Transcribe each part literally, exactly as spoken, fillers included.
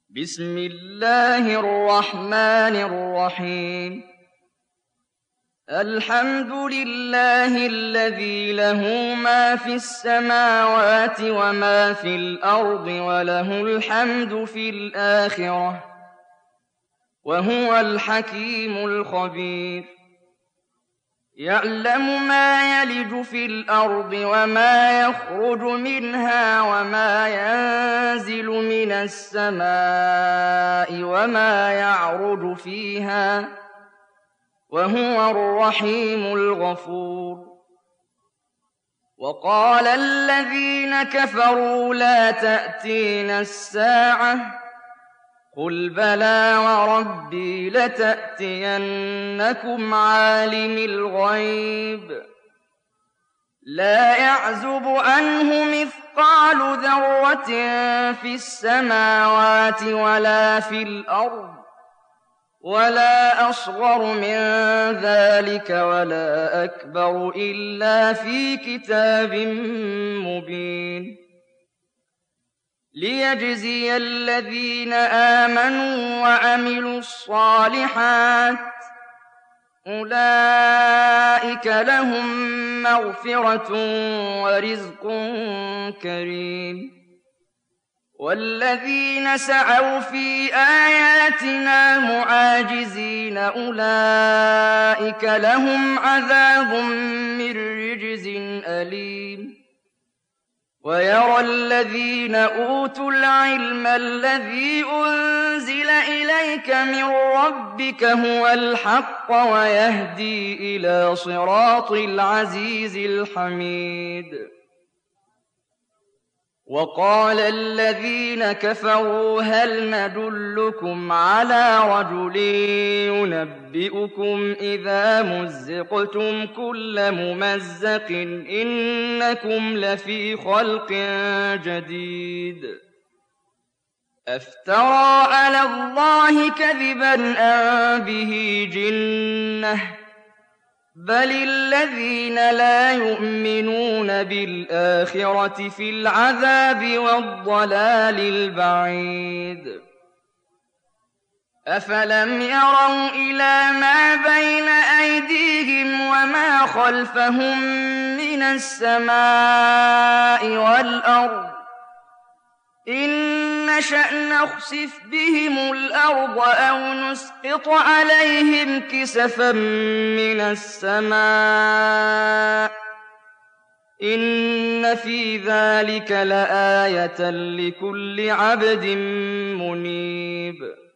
بسم الله الرحمن الرحيم الحمد لله الذي له ما في السماوات وما في الأرض وله الحمد في الآخرة وهو الحكيم الخبير يعلم ما يلج في الأرض وما يخرج منها وما ينزل من السماء وما يعرج فيها وهو الرحيم الغفور وقال الذين كفروا لا تأتينا الساعة قل بلى وربي لتأتينكم عالم الغيب لا يعزب عنه مثقال ذرة في السماوات ولا في الأرض ولا أصغر من ذلك ولا أكبر إلا في كتاب مبين ليجزي الذين آمنوا وعملوا الصالحات أولئك لهم مغفرة ورزق كريم والذين سعوا في آياتنا معاجزين أولئك لهم عذاب من رجز أليم ويرى الذين أوتوا العلم الذي أنزل إليك من ربك هو الحق ويهدي إلى صراط العزيز الحميد وقال الذين كفروا هل ندلكم على رجل ينبئكم إذا مزقتم كل ممزق إنكم لفي خلق جديد أفترى على الله كذبا أم به جنة بل الذين لا يؤمنون بالآخرة في العذاب والضلال البعيد أفلم يروا إلى ما بين أيديهم وما خلفهم من السماء والأرض إن نشأ نخسف بهم الأرض أو نسقط عليهم كسفا من السماء إن في ذلك لآية لكل عبد منيب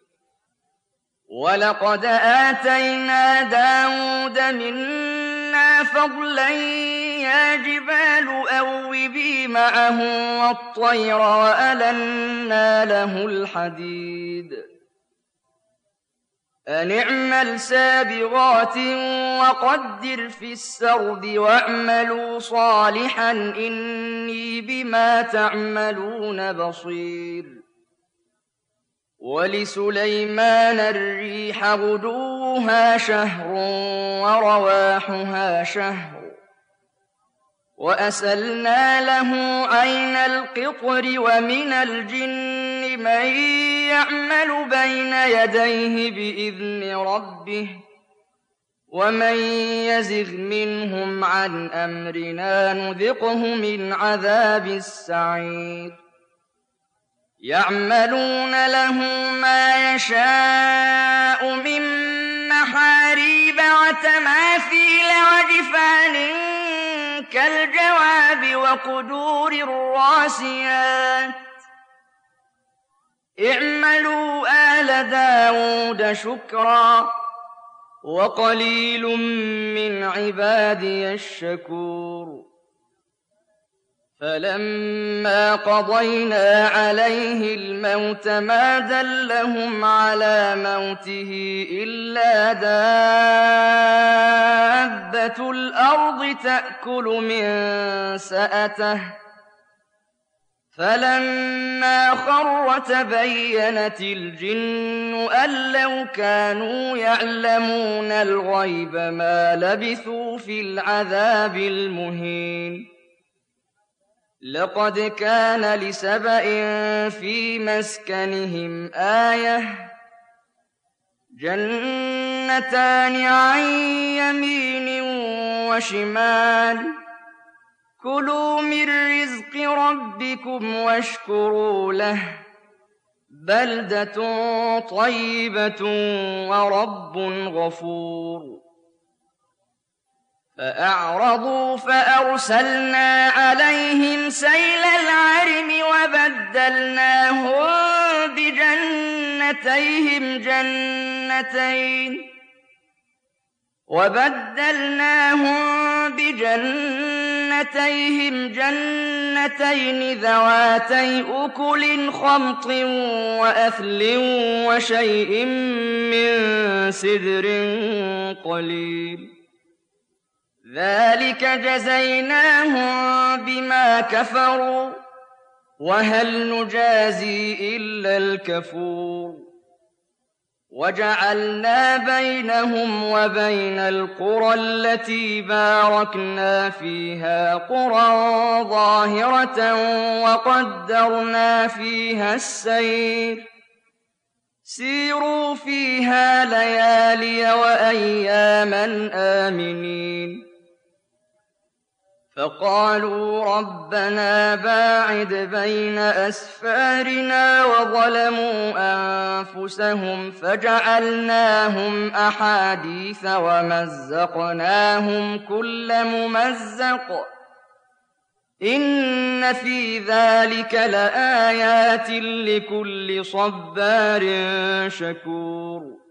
ولقد آتينا داود منا فضلا يا جبال أوبي معه والطير وألنا له الحديد أن اعمل سابغات وقدر في السرد واعملوا صالحا إني بما تعملون بصير ولسليمان الريح غدوها شهر ورواحها شهر وأسلنا له عين القطر ومن الجن من يعمل بين يديه بإذن ربه ومن يزغ منهم عن أمرنا نذقه من عذاب السعير يعملون له ما يشاء من محاريب وتماثيل وجفان كالجواب وقدور الراسيات اعملوا آل داود شكرا وقليل من عبادي الشكور فلما قضينا عليه الموت ما دلهم على موته إلا دابة الأرض تأكل من سأته فلما خر تبينت الجن أن لو كانوا يعلمون الغيب ما لبثوا في العذاب المهين لقد كان لسبإ في مسكنهم آية جنتان عن يمين وشمال كلوا من رزق ربكم واشكروا له بلدة طيبة ورب غفور فأعرضوا فأرسلنا عليهم سيل العرم وبدلناهم بجنتيهم جنتين وبدلناهم بجنتيهم جنتين ذواتي أكل خمط وأثل وشيء من سدر قليل ذلك جزيناهم بما كفروا وهل نجازي إلا الكفور وجعلنا بينهم وبين القرى التي باركنا فيها قرى ظاهرة وقدرنا فيها السير سيروا فيها ليالي وأياما آمنين فقالوا ربنا باعد بين أسفارنا وظلموا أنفسهم فجعلناهم أحاديث ومزقناهم كل ممزق إن في ذلك لآيات لكل صبار شكور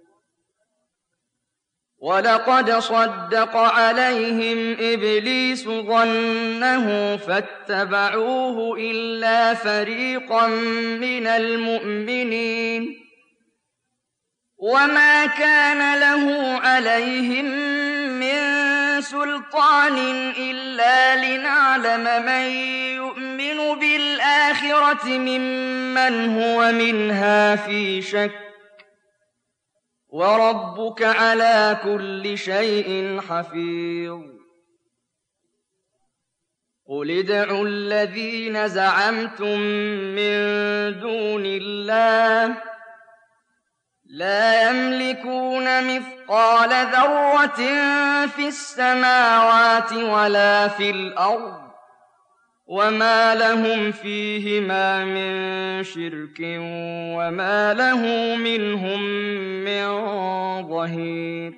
ولقد صدق عليهم إبليس ظنه فاتبعوه إلا فريقا من المؤمنين وما كان له عليهم من سلطان إلا لنعلم من يؤمن بالآخرة ممن هو منها في شك وربك على كل شيء حفيظ قل ادعوا الذين زعمتم من دون الله لا يملكون مثقال ذرة في السماوات ولا في الأرض وما لهم فيهما من شرك وما له منهم من ظهير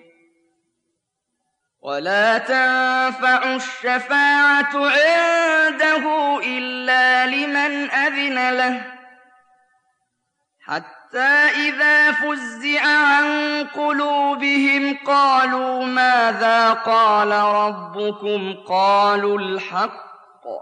ولا تنفع الشفاعة عنده إلا لمن أذن له حتى إذا فزع عن قلوبهم قالوا ماذا قال ربكم قالوا الحق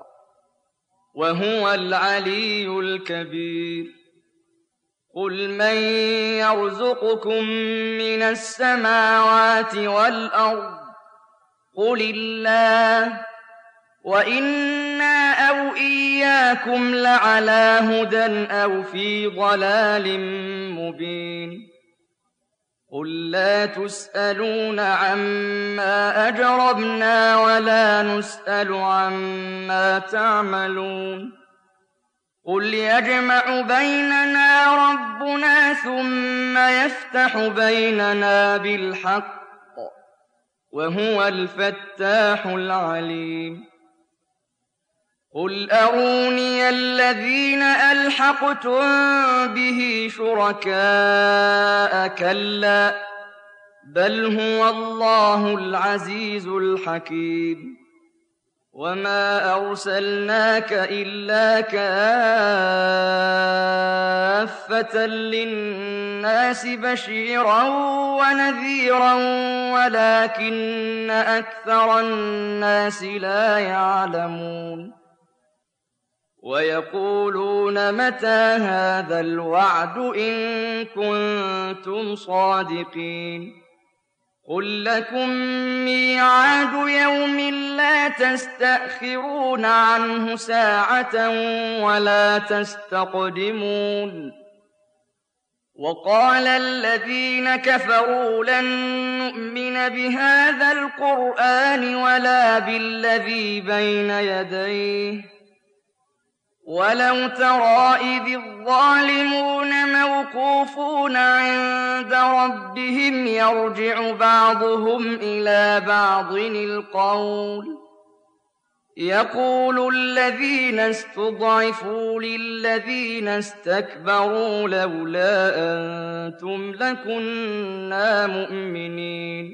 وهو العلي الكبير قل من يرزقكم من السماوات والأرض قل الله وإنا أو إياكم لعلى هدى أو في ضلال مبين قل لا تسألون عما أجرمنا ولا نسأل عما تعملون قل يجمع بيننا ربنا ثم يفتح بيننا بالحق وهو الفتاح العليم قل أروني الذين ألحقتم به شركاء كلا بل هو الله العزيز الحكيم وما أرسلناك إلا كافة للناس بشيرا ونذيرا ولكن أكثر الناس لا يعلمون ويقولون متى هذا الوعد إن كنتم صادقين قل لكم ميعاد يوم لا تستأخرون عنه ساعة ولا تستقدمون وقال الذين كفروا لن نؤمن بهذا القرآن ولا بالذي بين يديه وَلَوْ تَرَىٰ إِذِ الظَّالِمُونَ مَوْقُوفُونَ عِندَ رَبِّهِمْ يَرْجِعُ بَعْضُهُمْ إِلَىٰ بَعْضٍ الْقَوْلَ يَقُولُ الَّذِينَ اسْتُضْعِفُوا لِلَّذِينَ اسْتَكْبَرُوا لَوْلَا أَنتُمْ لَكُنَّا مُؤْمِنِينَ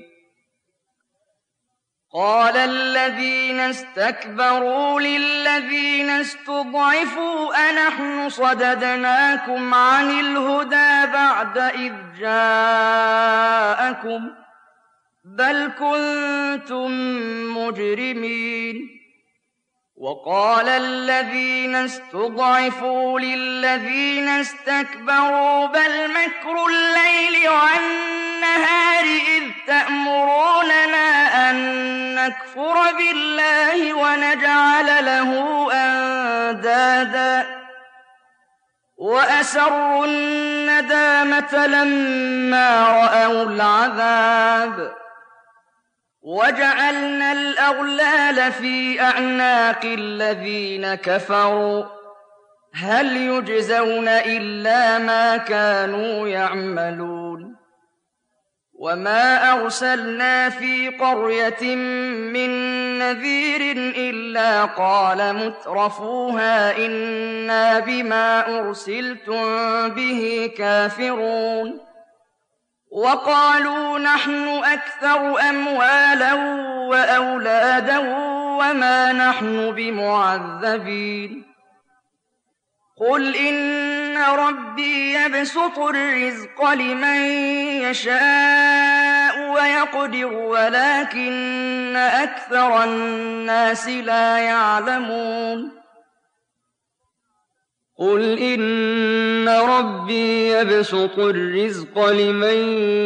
قَالَ الَّذِينَ اسْتَكْبَرُوا لِلَّذِينَ اسْتُضْعِفُوا أَنَحْنُ صَدَدْنَاكُمْ عَنِ الْهُدَىٰ بَعْدَ إِذْ جَاءَكُم بَلْ كُنتُم مُّجْرِمِينَ وَقَالَ الَّذِينَ اسْتُضْعِفُوا لِلَّذِينَ اسْتَكْبَرُوا بَلْ مَكْرُ اللَّيْلِ وَالنَّهَارِ إِذْ تَأْمُرُونَنَا أَن نَّكْفُرَ بِاللَّهِ وَنَجْعَلَ لَهُ أَندَادًا وَأَسَرُّوا النَّدَامَةَ لَمَّا رَأَوُا الْعَذَابَ وَجَعَلْنَا الْأَغْلَالَ فِي أَعْنَاقِ الَّذِينَ كَفَرُوا هَلْ يُجْزَوْنَ إِلَّا مَا كَانُوا يَعْمَلُونَ وَمَا أَرْسَلْنَا فِي قَرْيَةٍ مِّن نَّذِيرٍ إِلَّا قَالَ مُتْرَفُوهَا إِنَّا بِمَا أُرْسِلْتُم بِهِ كَافِرُونَ وَقَالُوا نَحْنُ أَكْثَرُ أَمْوَالًا وَأَوْلَادًا وَمَا نَحْنُ بِمُعَذَّبِينَ قُلْ إِنَّ رَبِّي يَبْسُطُ الرِّزْقَ لِمَن يَشَاءُ وَيَقْدِرُ وَلَٰكِنَّ أَكْثَرَ النَّاسِ لَا يَعْلَمُونَ قُلْ إِنَّ رَبِّي يَبْسُطُ الرِّزْقَ لِمَن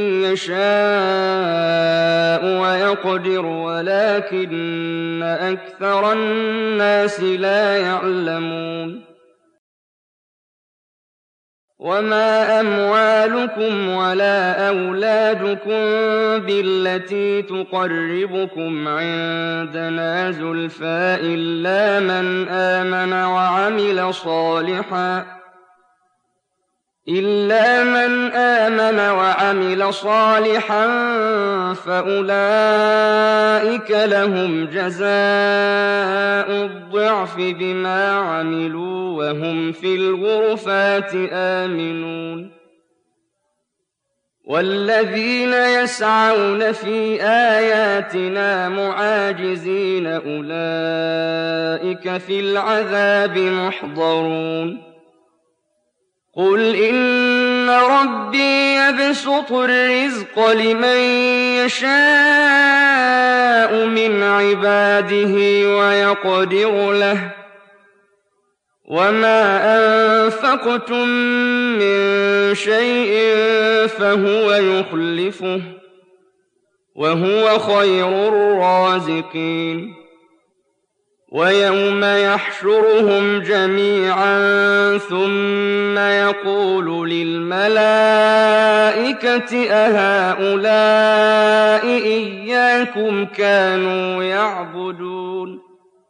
يَشَاءُ وَيَقْدِرُ وَلَٰكِنَّ أَكْثَرَ النَّاسِ لَا يَعْلَمُونَ وَمَا أَمْوَالُكُمْ وَلَا أَوْلَادُكُم بِالَّتِي تُقَرِّبُكُمْ عِندَنَا زُلْفَىٰ إِلَّا مَنْ آمَنَ وَعَمِلَ صَالِحًا إِلَّا مَنْ آمَنَ وَعَمِلَ صَالِحًا فَأُولَٰئِكَ لَهُمْ جَزَاءُ الضِّعْفِ بِمَا عَمِلُوا وَهُمْ فِي الْغُرُفَاتِ آمِنُونَ وَالَّذِينَ يَسْعَوْنَ فِي آيَاتِنَا مُعَاجِزِينَ أُولَٰئِكَ فِي الْعَذَابِ مُحْضَرُونَ قُلْ إِنَّ رَبِّي يَبْسُطُ الرِّزْقَ لِمَن يَشَاءُ مِنْ عِبَادِهِ وَيَقْدِرُ لَهُ وَمَا أَنفَقْتُم مِّن شَيْءٍ فَهُوَ يُخْلِفُهُ وَهُوَ خَيْرُ الرَّازِقِينَ وَيَوْمَ يَحْشُرُهُمْ جَمِيعًا ثُمَّ يَقُولُ لِلْمَلَائِكَةِ أَهَٰؤُلَاءِ إِيَّاكُمْ كَانُوا يَعْبُدُونَ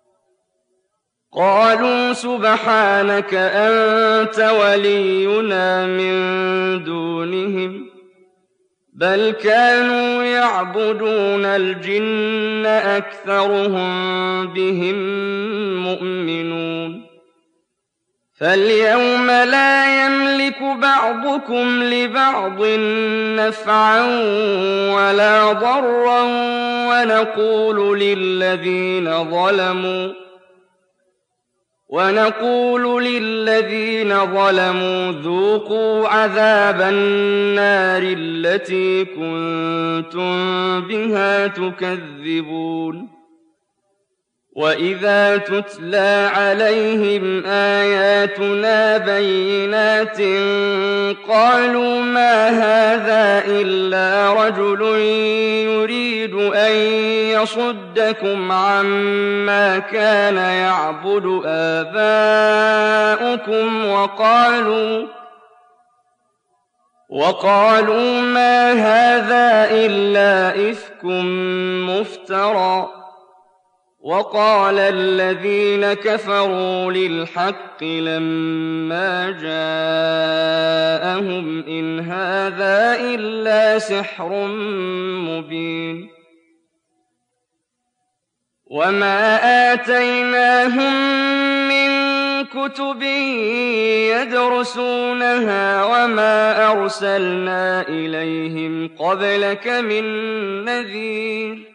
قَالُوا سُبْحَانَكَ أَنتَ وَلِيُّنَا مِن دُونِهِم بَلْ كَانُوا يَعْبُدُونَ الْجِنَّ أَكْثَرُهُم بِهِم مُّؤْمِنُونَ فَالْيَوْمَ لَا يَمْلِكُ بَعْضُكُمْ لِبَعْضٍ نَّفْعًا وَلَا ضَرًّا وَنَقُولُ لِلَّذِينَ ظَلَمُوا وَنَقُولُ لِلَّذِينَ ظَلَمُوا ذُوقُوا عَذَابَ النَّارِ الَّتِي كُنتُم بِهَا تُكَذِّبُونَ وَإِذَا تُتْلَىٰ عَلَيْهِمْ آيَاتُنَا بَيِّنَاتٍ قَالُوا مَا هَٰذَا إِلَّا رَجُلٌ يُرِيدُ أَن يَصُدَّكُمْ عَمَّا كَانَ يَعْبُدُ آبَاؤُكُمْ وَقَالُوا وَقَالُوا مَا هَٰذَا إِلَّا إِفْكٌ مُّفْتَرًى وقال الذين كفروا للحق لما جاءهم إن هذا إلا سحر مبين وما آتيناهم من كتب يدرسونها وما أرسلنا إليهم قبلك من نذير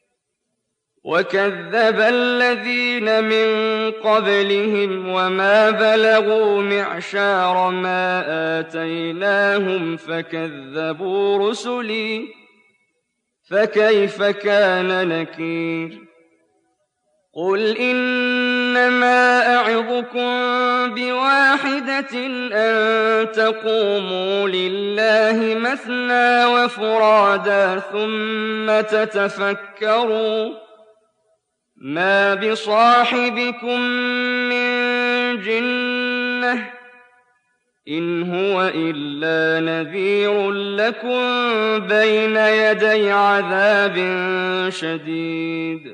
وكذب الذين من قبلهم وما بلغوا معشار ما آتيناهم فكذبوا رسلي فكيف كان نكير قل إنما أعظكم بواحدة أن تقوموا لله مثنى وفرادا ثم تتفكروا ما بصاحبكم من جنة إن هو إلا نذير لكم بين يدي عذاب شديد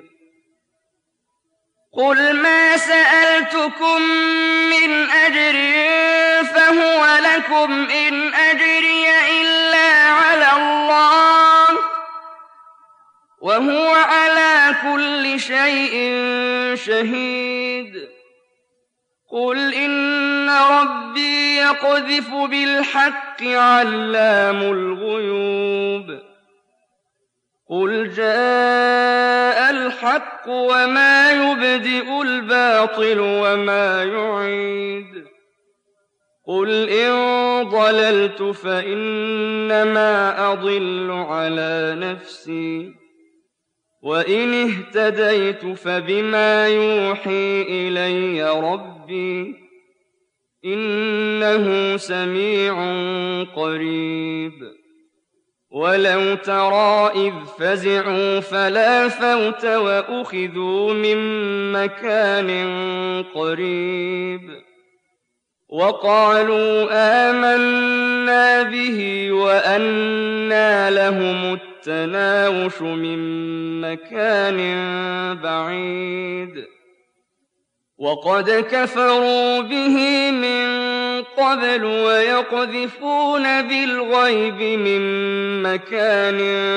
قل ما سألتكم من أجر فهو لكم إن أجري إلا على الله وهو على كل شيء شهيد قل إن ربي يقذف بالحق علام الغيوب قل جاء الحق وما يبدئ الباطل وما يعيد قل إن ضللت فإنما أضل على نفسي وإن اهتديت فبما يوحي إلي ربي إنه سميع قريب ولو ترى إذ فزعوا فلا فوت وأخذوا من مكان قريب وقالوا آمنا به وأنى لهم التناوش من مكان بعيد وقد كفروا به من قبل ويقذفون بالغيب من مكان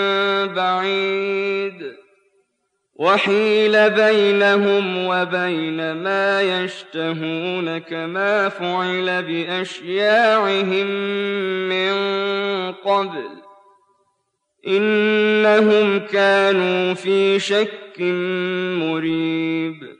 بعيد وحيل بينهم وبين ما يشتهون كما فعل بأشياعهم من قبل إنهم كانوا في شك مريب